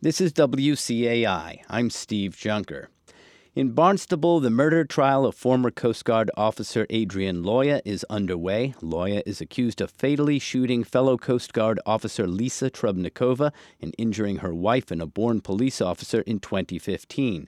This is WCAI. I'm Steve Junker. In Barnstable, the murder trial of former Coast Guard officer Adrian Loya is underway. Loya is accused of fatally shooting fellow Coast Guard officer Lisa Trubnikova and injuring her wife and a Bourne police officer in 2015.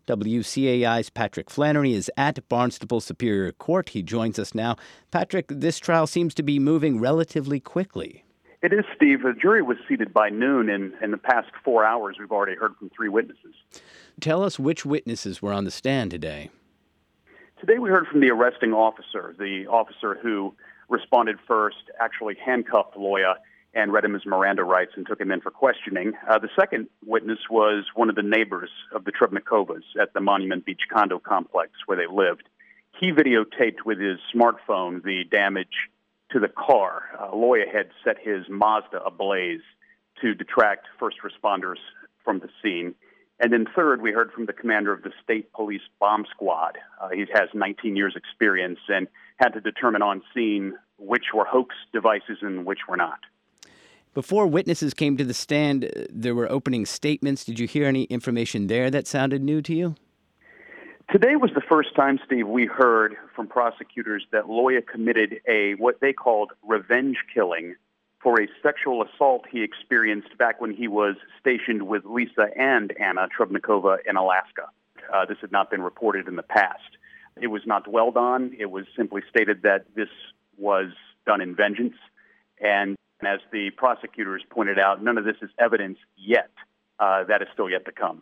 WCAI's Patrick Flannery is at Barnstable Superior Court. He joins us now. Patrick, this trial seems to be moving relatively quickly. It is, Steve. The jury was seated by noon. In the past 4 hours, we've already heard from 3 witnesses. Tell us which witnesses were on the stand today. Today we heard from the arresting officer, the officer who responded first, actually handcuffed Loya and read him his Miranda rights and took him in for questioning. The second witness was one of the neighbors of the Trubnikovas at the Monument Beach condo complex where they lived. He videotaped with his smartphone the damage to the car. Loya had set his Mazda ablaze to detract first responders from the scene. And then third, we heard from the commander of the State Police Bomb Squad. He has 19 years experience and had to determine on scene which were hoax devices and which were not. Before witnesses came to the stand, there were opening statements. Did you hear any information there that sounded new to you? Today was the first time, Steve, we heard from prosecutors that Loya committed what they called revenge killing for a sexual assault he experienced back when he was stationed with Lisa and Anna Trubnikova in Alaska. This had not been reported in the past. It was not dwelled on. It was simply stated that this was done in vengeance. And as the prosecutors pointed out, none of this is evidence yet. That is still yet to come.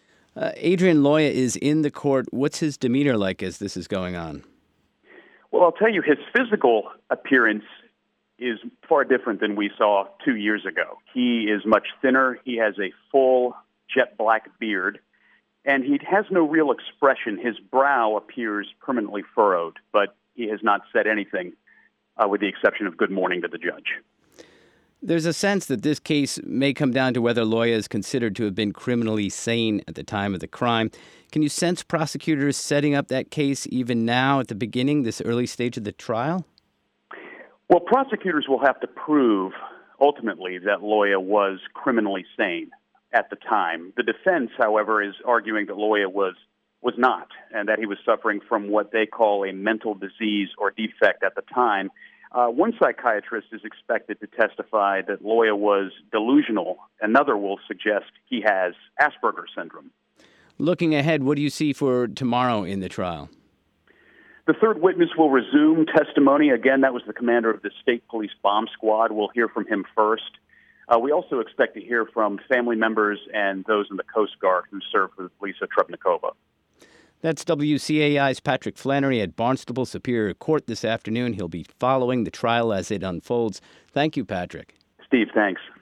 Adrian Loya is in the court. What's his demeanor like as this is going on? Well, I'll tell you, his physical appearance is far different than we saw 2 years ago. He is much thinner. He has a full jet black beard, and he has no real expression. His brow appears permanently furrowed, but he has not said anything with the exception of good morning to the judge. There's a sense that this case may come down to whether Loya is considered to have been criminally sane at the time of the crime. Can you sense prosecutors setting up that case even now at the beginning, this early stage of the trial? Well, prosecutors will have to prove ultimately that Loya was criminally sane at the time. The defense, however, is arguing that Loya was not, and that he was suffering from what they call a mental disease or defect at the time. One psychiatrist is expected to testify that Loya was delusional. Another will suggest he has Asperger's syndrome. Looking ahead, what do you see for tomorrow in the trial? The third witness will resume testimony. Again, that was the commander of the State Police Bomb Squad. We'll hear from him first. We also expect to hear from family members and those in the Coast Guard who served with Lisa Trubnikova. That's WCAI's Patrick Flannery at Barnstable Superior Court this afternoon. He'll be following the trial as it unfolds. Thank you, Patrick. Steve, thanks.